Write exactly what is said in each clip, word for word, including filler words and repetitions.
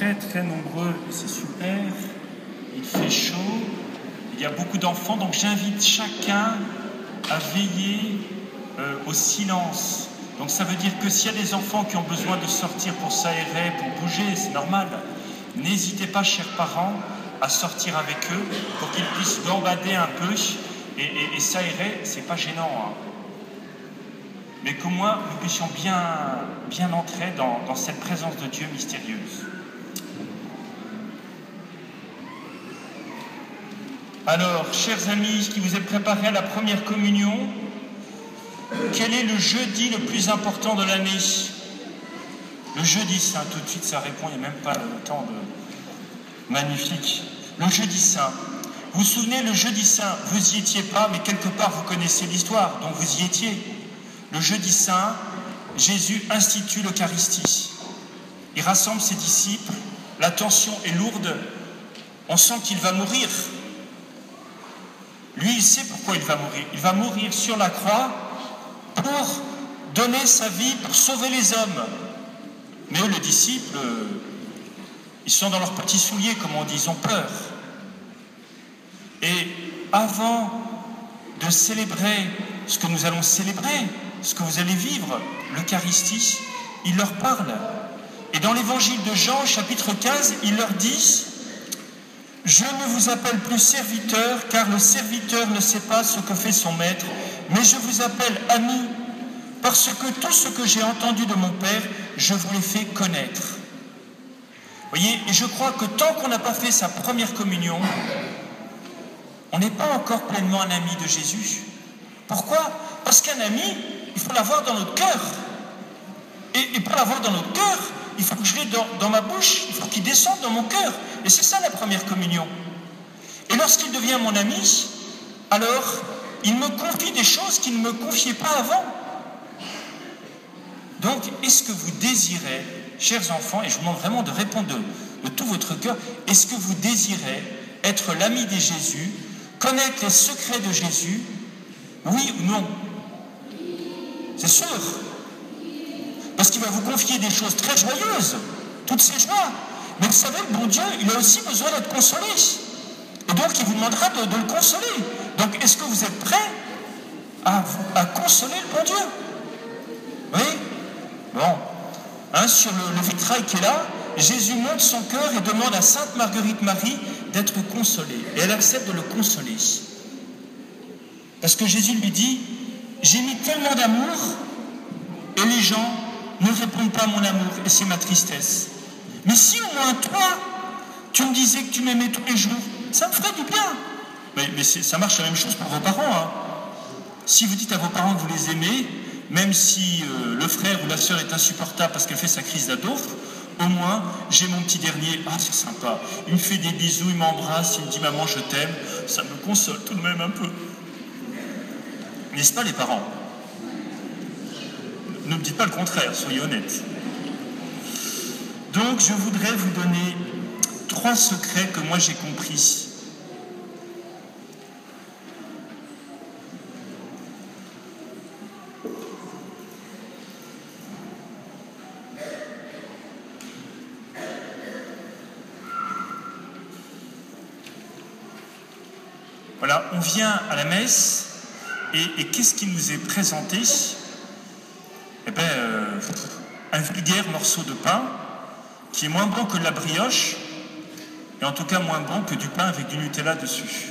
très très nombreux et c'est super. Il fait chaud, il y a beaucoup d'enfants, donc j'invite chacun à veiller euh, au silence. Donc ça veut dire que s'il y a des enfants qui ont besoin de sortir pour s'aérer, pour bouger, c'est normal. N'hésitez pas, chers parents, à sortir avec eux pour qu'ils puissent gambader un peu et, et, et s'aérer, c'est pas gênant. Hein. Mais qu'au moins nous puissions bien, bien entrer dans, dans cette présence de Dieu mystérieuse. Alors, chers amis, qui vous êtes préparés à la première communion, quel est le jeudi le plus important de l'année? Le jeudi saint, tout de suite ça répond, il n'y a même pas le temps de... Magnifique. Le jeudi saint. Vous vous souvenez, le jeudi saint, vous n'y étiez pas, mais quelque part vous connaissez l'histoire, donc vous y étiez. Le jeudi saint, Jésus institue l'Eucharistie. Il rassemble ses disciples, la tension est lourde, on sent qu'il va mourir. Lui, il sait pourquoi il va mourir. Il va mourir sur la croix pour donner sa vie, pour sauver les hommes. Mais eux, les disciples, ils sont dans leurs petits souliers, comme on dit, ils ont peur. Et avant de célébrer ce que nous allons célébrer, ce que vous allez vivre, l'Eucharistie, il leur parle. Et dans l'évangile de Jean, chapitre quinze, il leur dit « Je ne vous appelle plus serviteur, car le serviteur ne sait pas ce que fait son maître, mais je vous appelle ami, parce que tout ce que j'ai entendu de mon Père, je vous l'ai fait connaître. » Vous voyez, et je crois que tant qu'on n'a pas fait sa première communion, on n'est pas encore pleinement un ami de Jésus. Pourquoi? Parce qu'un ami, il faut l'avoir dans notre cœur. Et, et pour l'avoir dans notre cœur, il faut que je l'ai dans, dans ma bouche, il faut qu'il descende dans mon cœur. Et c'est ça la première communion. Et lorsqu'il devient mon ami, alors il me confie des choses qu'il ne me confiait pas avant. Donc, est-ce que vous désirez, chers enfants, et je vous demande vraiment de répondre de, de tout votre cœur, est-ce que vous désirez être l'ami de Jésus, connaître les secrets de Jésus, oui ou non? C'est sûr. Parce qu'il va vous confier des choses très joyeuses, toutes ces joies. Mais vous savez, le bon Dieu, il a aussi besoin d'être consolé. Et donc, il vous demandera de, de le consoler. Donc, est-ce que vous êtes prêts à, à consoler le bon Dieu? Oui? Bon. Hein, sur le, le vitrail qui est là, Jésus monte son cœur et demande à Sainte Marguerite Marie d'être consolée. Et elle accepte de le consoler. Parce que Jésus lui dit, j'ai mis tellement d'amour et les gens ne répondent pas à mon amour et c'est ma tristesse. Mais si au moins toi, tu me disais que tu m'aimais tous les jours, ça me ferait du bien. Mais, mais ça marche la même chose pour vos parents. Hein. Si vous dites à vos parents que vous les aimez, même si euh, le frère ou la sœur est insupportable parce qu'elle fait sa crise d'ado, au moins, j'ai mon petit dernier, ah c'est sympa, il me fait des bisous, il m'embrasse, il me dit maman je t'aime, ça me console tout de même un peu. N'est-ce pas les parents? Ne me dites pas le contraire, soyez honnêtes. Donc je voudrais vous donner trois secrets que moi j'ai compris. Voilà, on vient à la messe et, et qu'est-ce qui nous est présenté? Eh bien, euh, un vulgaire morceau de pain qui est moins bon que de la brioche, et en tout cas moins bon que du pain avec du Nutella dessus.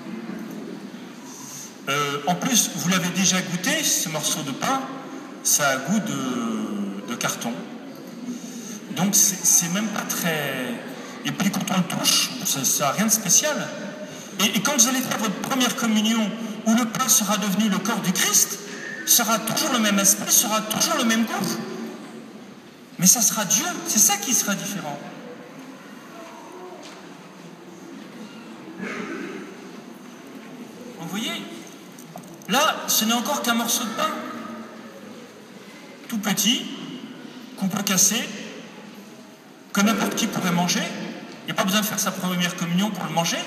Euh, en plus, vous l'avez déjà goûté, ce morceau de pain, ça a goût de, de carton. Donc c'est même pas très... Et puis quand on le touche, ça n'a rien de spécial. Et, et quand vous allez faire votre première communion, où le pain sera devenu le corps du Christ, sera toujours le même aspect, sera toujours le même goût. Mais ça sera Dieu, c'est ça qui sera différent. Vous voyez, là, ce n'est encore qu'un morceau de pain. Tout petit, qu'on peut casser, que n'importe qui pourrait manger. Il n'y a pas besoin de faire sa première communion pour le manger.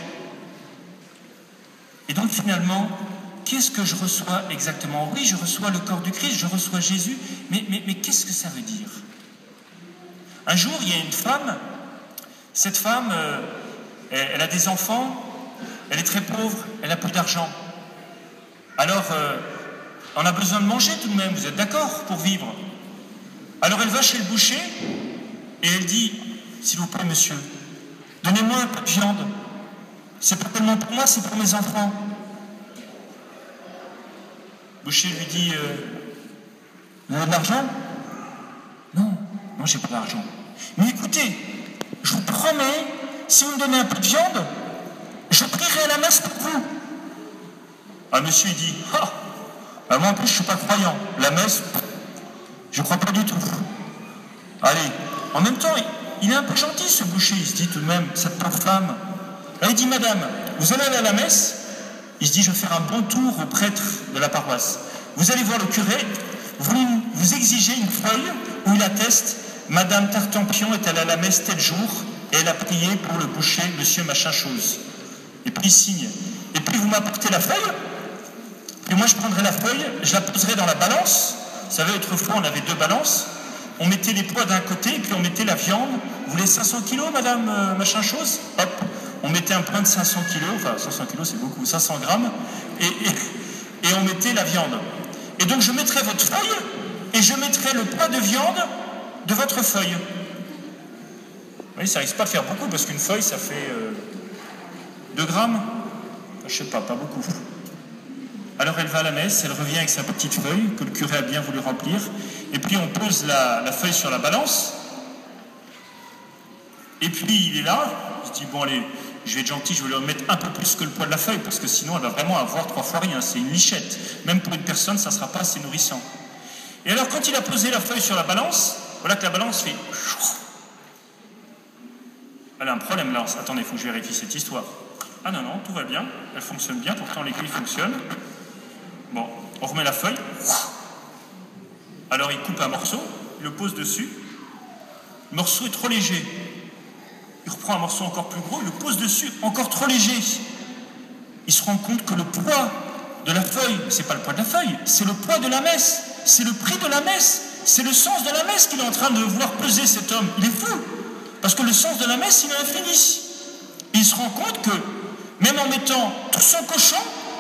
Et donc finalement, qu'est-ce que je reçois exactement? Oui, je reçois le corps du Christ, je reçois Jésus, mais, mais, mais qu'est-ce que ça veut dire? Un jour, il y a une femme Cette femme, euh, elle, elle a des enfants, elle est très pauvre, elle n'a plus d'argent. Alors, euh, on a besoin de manger tout de même, vous êtes d'accord, pour vivre. Alors elle va chez le boucher et elle dit, s'il vous plaît monsieur, donnez-moi un peu de viande. C'est pas tellement pour moi, c'est pour mes enfants. Le boucher lui dit, euh, vous avez de l'argent? Non, non, j'ai pas d'argent. Mais écoutez, je vous promets, si vous me donnez un peu de viande, je prierai à la messe pour vous. Ah, monsieur, il dit, ah, bah, moi en plus, je suis pas croyant. La messe, je crois pas du tout. Allez, en même temps, il, il est un peu gentil, ce boucher. Il se dit tout de même, cette pauvre femme. Là, il dit, madame, vous allez aller à la messe? Il se dit, je vais faire un bon tour au prêtre de la paroisse. Vous allez voir le curé, vous, vous exigez une feuille où il atteste, madame Tartampion est allée à la messe tel jour, et elle a prié pour le boucher, monsieur machin chose. Et puis il signe. Et puis vous m'apportez la feuille, et moi je prendrai la feuille, je la poserai dans la balance. Vous savez, autrefois on avait deux balances, on mettait les poids d'un côté, et puis on mettait la viande. Vous voulez cinq cents kilos, madame euh, machin chose? Hop, on mettait un point de cinq cents kilos, enfin cinq cents kilos c'est beaucoup, cinq cents grammes, et, et, et on mettait la viande. Et donc je mettrai votre feuille, et je mettrai le poids de viande de votre feuille. Oui, ça risque pas de faire beaucoup, parce qu'une feuille ça fait euh, deux grammes, enfin, je sais pas, pas beaucoup. Alors elle va à la messe, elle revient avec sa petite feuille que le curé a bien voulu remplir, et puis on pose la, la feuille sur la balance, et puis il est là, il se dit bon allez, je vais être gentil, je vais lui mettre un peu plus que le poids de la feuille, parce que sinon elle va vraiment avoir trois fois rien, c'est une lichette, même pour une personne ça ne sera pas assez nourrissant. Et alors quand il a posé la feuille sur la balance, voilà que la balance fait... Elle a un problème là, attendez, il faut que je vérifie cette histoire. Ah non, non, tout va bien, elle fonctionne bien, pourtant l'aiguille fonctionne. Bon, on remet la feuille. Alors il coupe un morceau, il le pose dessus. Le morceau est trop léger. Il reprend un morceau encore plus gros, il le pose dessus, encore trop léger. Il se rend compte que le poids de la feuille, c'est pas le poids de la feuille, c'est le poids de la messe, c'est le prix de la messe, c'est le sens de la messe qu'il est en train de vouloir peser cet homme. Il est fou, parce que le sens de la messe, il est infini. Et il se rend compte que, même en mettant tout son cochon,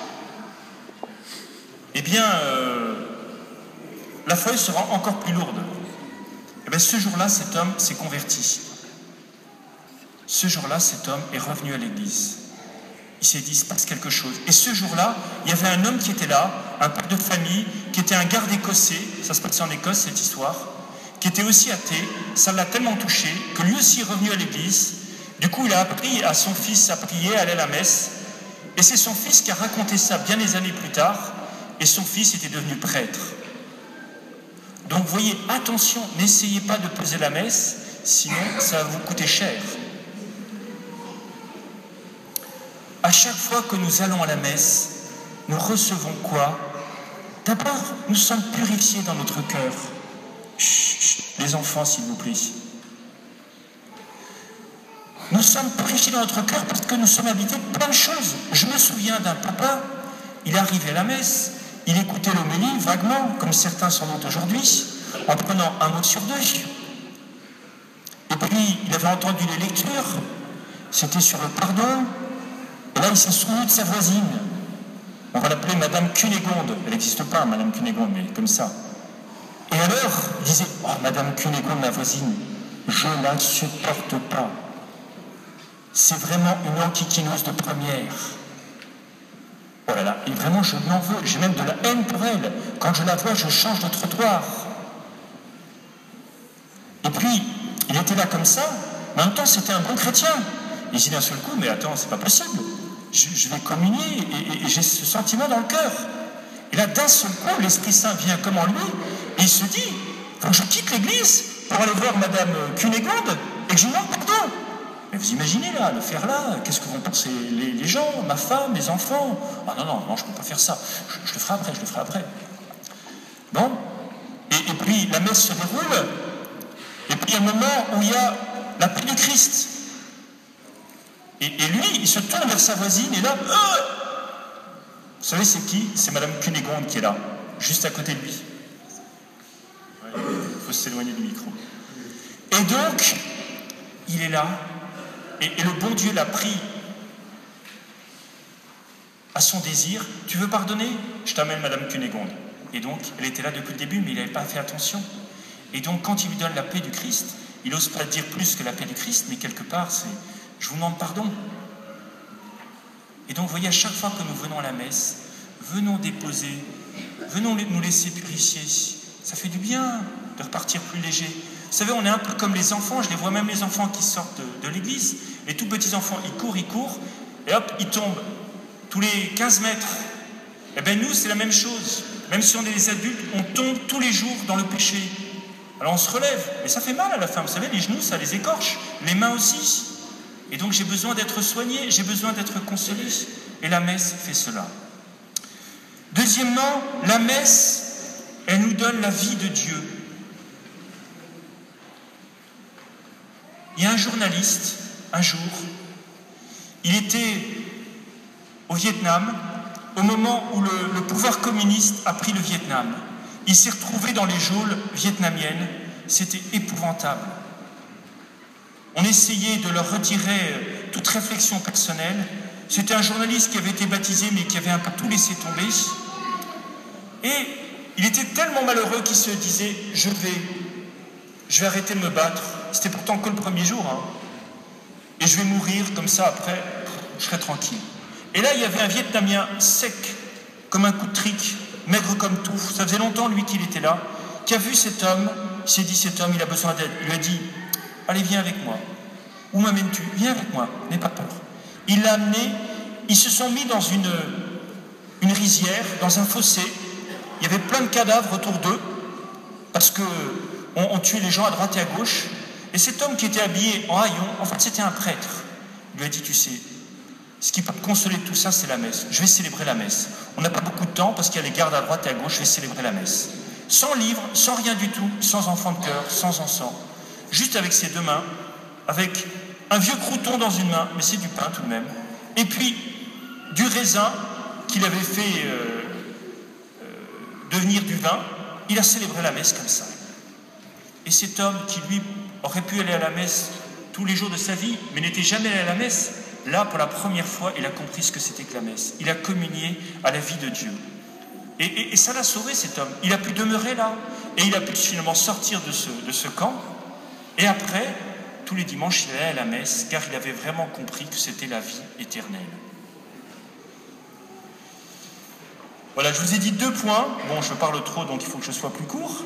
eh bien, euh, la feuille sera encore plus lourde. Et bien, ce jour-là, cet homme s'est converti. Ce jour-là, cet homme est revenu à l'église. Il s'est dit, il se passe quelque chose. Et ce jour-là, il y avait un homme qui était là, un père de famille, qui était un garde écossais, ça se passait en Écosse, cette histoire, qui était aussi athée. Ça l'a tellement touché que lui aussi est revenu à l'église. Du coup, il a appris à son fils à prier, à aller à la messe. Et c'est son fils qui a raconté ça bien des années plus tard. Et son fils était devenu prêtre. Donc, vous voyez, attention, n'essayez pas de peser la messe, sinon ça va vous coûter cher. À chaque fois que nous allons à la messe, nous recevons quoi? D'abord, nous sommes purifiés dans notre cœur. Chut, chut, les enfants, s'il vous plaît. Nous sommes purifiés dans notre cœur parce que nous sommes habités de plein de choses. Je me souviens d'un papa, il est arrivé à la messe, il écoutait l'homélie vaguement, comme certains s'en ont aujourd'hui, en prenant un mot sur deux. Et puis, il avait entendu les lectures, c'était sur le pardon, et là, il s'est souvenu de sa voisine. On va l'appeler Madame Cunégonde. Elle n'existe pas, Madame Cunégonde, mais comme ça. Et alors, il disait, oh, Madame Cunégonde, ma voisine, je ne la supporte pas. C'est vraiment une antiquineuse de première. Oh là là, et vraiment, je m'en veux. J'ai même de la haine pour elle. Quand je la vois, je change de trottoir. Et puis, il était là comme ça, mais en même temps, c'était un bon chrétien. Il dit d'un seul coup, mais attends, c'est pas possible. Je, je vais communier et, et, et j'ai ce sentiment dans le cœur. Et là, d'un seul coup, l'Esprit Saint vient comme en lui et il se dit, faut que je quitte l'église pour aller voir Madame Cunégonde et que je lui demande pardon. Mais vous imaginez là, le faire là, qu'est-ce que vont penser les, les gens, ma femme, mes enfants? Ah non, non, non, je ne peux pas faire ça. Je, je le ferai après, je le ferai après. Bon, et, et puis la messe se déroule, et puis il y a un moment où il y a la paix du Christ. Et, et lui, il se tourne vers sa voisine, et là, euh vous savez c'est qui? C'est Madame Cunégonde qui est là, juste à côté de lui. Il faut s'éloigner du micro. Et donc, il est là, et, et le bon Dieu l'a pris à son désir. Tu veux pardonner? Je t'amène Madame Cunégonde. Et donc, elle était là depuis le début, mais il n'avait pas fait attention. Et donc, quand il lui donne la paix du Christ, il n'ose pas dire plus que la paix du Christ, mais quelque part, c'est « je vous demande pardon ». Et donc, vous voyez, à chaque fois que nous venons à la messe, venons déposer, venons nous laisser purifier. Ça fait du bien de repartir plus léger. Vous savez, on est un peu comme les enfants, je les vois même les enfants qui sortent de, de l'église, les tout petits enfants, ils courent, ils courent, et hop, ils tombent tous les quinze mètres. Eh bien nous, c'est la même chose. Même si on est des adultes, on tombe tous les jours dans le péché. Alors on se relève, mais ça fait mal à la fin. Vous savez, les genoux, ça les écorche, les mains aussi. Et donc j'ai besoin d'être soigné, j'ai besoin d'être consolé. Et la messe fait cela. Deuxièmement, la messe, elle nous donne la vie de Dieu. Il y a un journaliste, un jour, il était au Vietnam, au moment où le, le pouvoir communiste a pris le Vietnam. Il s'est retrouvé dans les geôles vietnamiennes, c'était épouvantable. On essayait de leur retirer toute réflexion personnelle. C'était un journaliste qui avait été baptisé, mais qui avait un peu tout laissé tomber. Et il était tellement malheureux qu'il se disait « je vais, je vais arrêter de me battre ». C'était pourtant que le premier jour. Hein. Et je vais mourir, comme ça, après, je serai tranquille. Et là, il y avait un Vietnamien sec, comme un coup de trique, maigre comme tout. Ça faisait longtemps, lui, qu'il était là, qui a vu cet homme. Il s'est dit, cet homme, il a besoin d'aide. Il lui a dit, allez, viens avec moi. Où m'amènes-tu? Viens avec moi, n'aie pas peur. Il l'a amené, ils se sont mis dans une, une rizière, dans un fossé. Il y avait plein de cadavres autour d'eux, parce qu'on on tuait les gens à droite et à gauche. Et cet homme qui était habillé en haillons, en fait, c'était un prêtre. Il lui a dit, tu sais, ce qui peut te consoler de tout ça, c'est la messe. Je vais célébrer la messe. On n'a pas beaucoup de temps parce qu'il y a les gardes à droite et à gauche, je vais célébrer la messe. Sans livre, sans rien du tout, sans enfant de cœur, sans encens. Juste avec ses deux mains, avec un vieux crouton dans une main, mais c'est du pain tout de même. Et puis, du raisin qu'il avait fait euh, euh, devenir du vin. Il a célébré la messe comme ça. Et cet homme qui, lui, aurait pu aller à la messe tous les jours de sa vie, mais n'était jamais allé à la messe, là, pour la première fois, il a compris ce que c'était que la messe. Il a communié à la vie de Dieu. Et, et, et ça l'a sauvé, cet homme. Il a pu demeurer là. Et il a pu finalement sortir de ce, de ce camp. Et après, tous les dimanches, il allait à la messe, car il avait vraiment compris que c'était la vie éternelle. Voilà, je vous ai dit deux points. Bon, je parle trop, donc il faut que je sois plus court.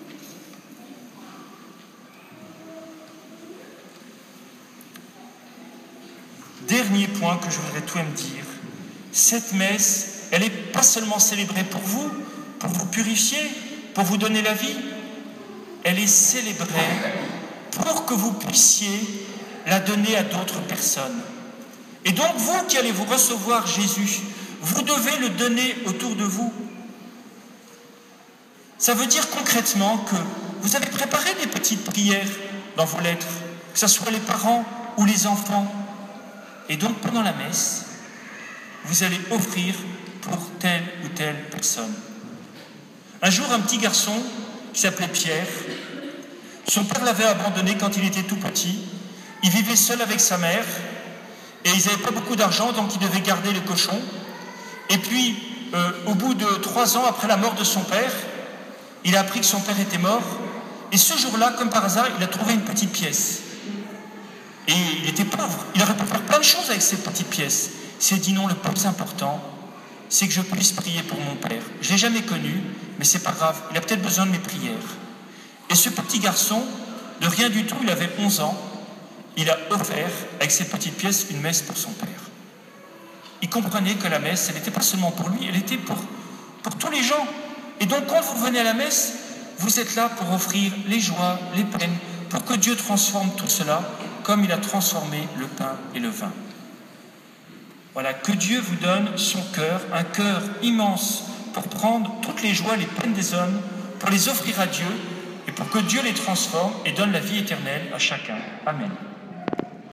Dernier point que je voudrais tout de même dire, cette messe, elle n'est pas seulement célébrée pour vous, pour vous purifier, pour vous donner la vie, elle est célébrée pour que vous puissiez la donner à d'autres personnes. Et donc vous qui allez vous recevoir Jésus, vous devez le donner autour de vous. Ça veut dire concrètement que vous avez préparé des petites prières dans vos lettres, que ce soit les parents ou les enfants. Et donc, pendant la messe, vous allez offrir pour telle ou telle personne. Un jour, un petit garçon qui s'appelait Pierre, son père l'avait abandonné quand il était tout petit. Il vivait seul avec sa mère et ils n'avaient pas beaucoup d'argent, donc il devait garder les cochons. Et puis, euh, au bout de trois ans après la mort de son père, il a appris que son père était mort. Et ce jour-là, comme par hasard, il a trouvé une petite pièce. Et il était pauvre, il aurait pu faire plein de choses avec ces petites pièces. Il s'est dit non, le plus important, c'est que je puisse prier pour mon père. Je ne l'ai jamais connu, mais c'est pas grave, il a peut-être besoin de mes prières. Et ce petit garçon, de rien du tout, il avait onze ans, il a offert, avec ces petites pièces, une messe pour son père. Il comprenait que la messe, elle n'était pas seulement pour lui, elle était pour, pour tous les gens. Et donc quand vous venez à la messe, vous êtes là pour offrir les joies, les peines, pour que Dieu transforme tout cela, comme il a transformé le pain et le vin. Voilà, que Dieu vous donne son cœur, un cœur immense pour prendre toutes les joies, les peines des hommes, pour les offrir à Dieu et pour que Dieu les transforme et donne la vie éternelle à chacun. Amen.